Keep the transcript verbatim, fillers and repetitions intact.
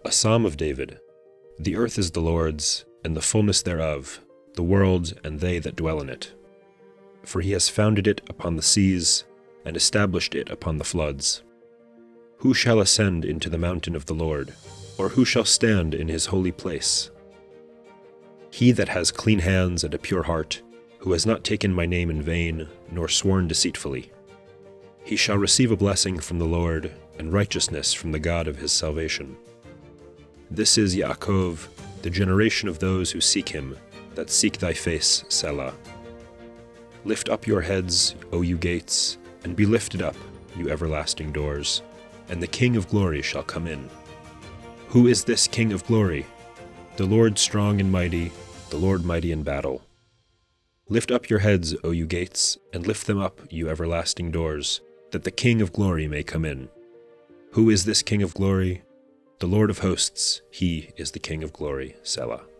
A Psalm of David. The earth is the Lord's, and the fullness thereof, the world and they that dwell in it. For he has founded it upon the seas, and established it upon the floods. Who shall ascend into the mountain of the Lord, or who shall stand in his holy place? He that has clean hands and a pure heart, who has not taken my name in vain, nor sworn deceitfully. He shall receive a blessing from the Lord, and righteousness from the God of his salvation. This is Yaakov, the generation of those who seek him, that seek thy face, Selah. Lift up your heads, O you gates, and be lifted up, you everlasting doors, and the King of glory shall come in. Who is this King of glory? The Lord strong and mighty, the Lord mighty in battle. Lift up your heads, O you gates, and lift them up, you everlasting doors, that the King of glory may come in. Who is this King of glory? The Lord of hosts, he is the King of glory, Selah.